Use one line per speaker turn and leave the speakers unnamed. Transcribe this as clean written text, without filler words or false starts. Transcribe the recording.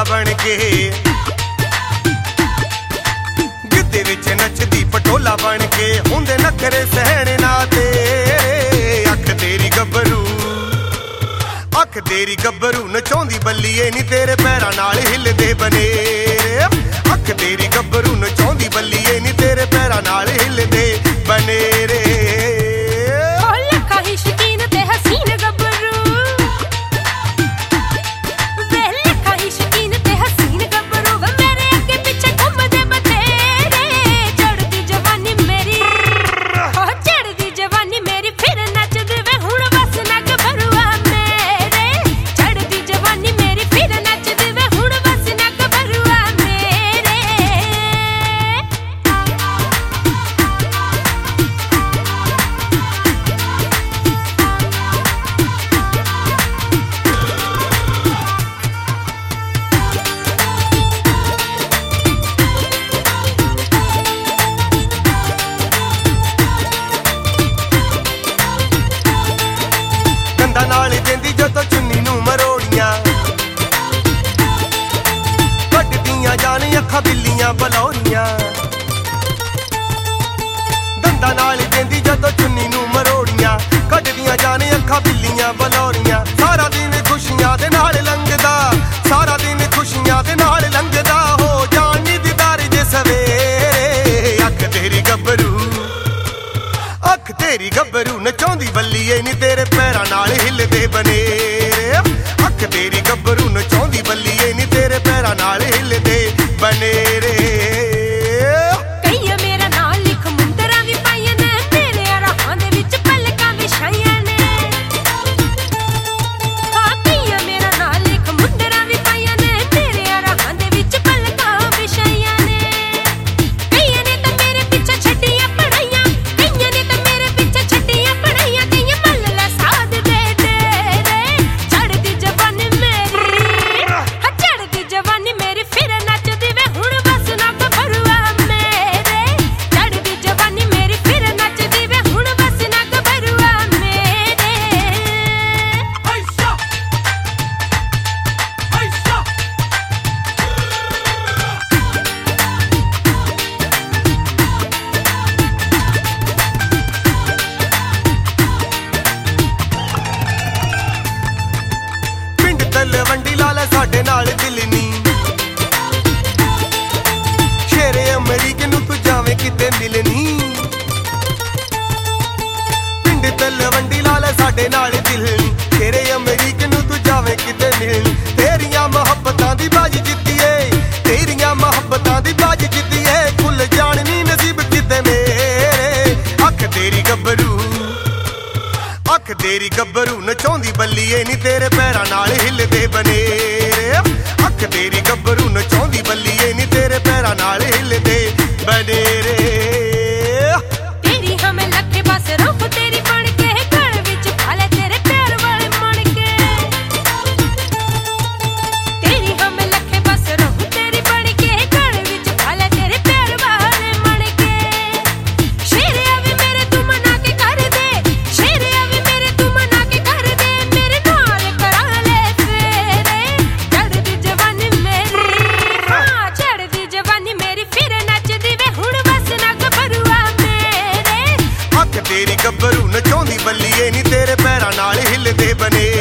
बन के गिद्धे विच नचदी पटोला बन के हुंदे नखरे सहने ना तेरे अख तेरी गब्बरू नचाउंदी बल्लीए नी तेरे पैरां नाल हिलदे बनेरे अख तेरी गब्बरू नचाउंदी बल्लीए नी तेरे पैरां नाल हिलदे बनेरे नाल देंदी जो तो चुन्नी नू मरोड़ियां कटदियां जान अखां बिल्लियां बलौरियां दंदा नाल देंदी जो तो चुन्नी नू मरोड़ियां कटदियां जान अखां बिल्लियां बलौरियां सारा दिन खुशियां दे नाल लंघदा सारा दिन खुशियां दे नाल लंघदा हो जानी दीदार जे सवेरे अख तेरी गब्बरू नचाउंदी बल्लीए नी तेरे पैरां नाल हिलदे बनेरे अख तेरी गब्बरू नचाउंदी बल्लीए नी तेरे पैरां नाल हिलदे बनेरे तलवंडी लाले साडे नाल दिल नी शेरे अमरीक नू तू जावे किते मिलनी पिंड तलवंडी लाले साडे नाल दिल नी शेरे अमरीक नू तू जावे किते मिलनी तेरियां मोहब्बतां दी बाजी जित्तीए तेरियां मोहब्बतां दी बाजी जित्तीए खुल जानी नसीब किते मेरे अख तेरी गब्बरू नचाउंदी बल्लीए नी तेरे पैरां नाल हिलदे बनेरे अख तेरी गब्बरू नचाउंदी बल्लीए नी तेरे पैरां नाल हिलदे बनेरे तेरी हमें लखे बस रूप तेरी बन के घर विच भाले तेरे प्यार वाले मन के तेरी हमें लखे बस रूप तेरी बन के घर विच भाले तेरे प्यार वाले मन के शेरे आवे मेरे तू मना के कर दे शेरे आवे मेरे तू मना के कर दे मेरे नाल करा ले फेरे चढ़दी जवानी मेरी हां चढ़दी जवानी मेरी फिर नचदी वे हुण बस ना गबरुआ मेरे अख तेरी गब्बरू नचाउंदी बल्लीए नी तेरे पैरां नाल हिलदे बने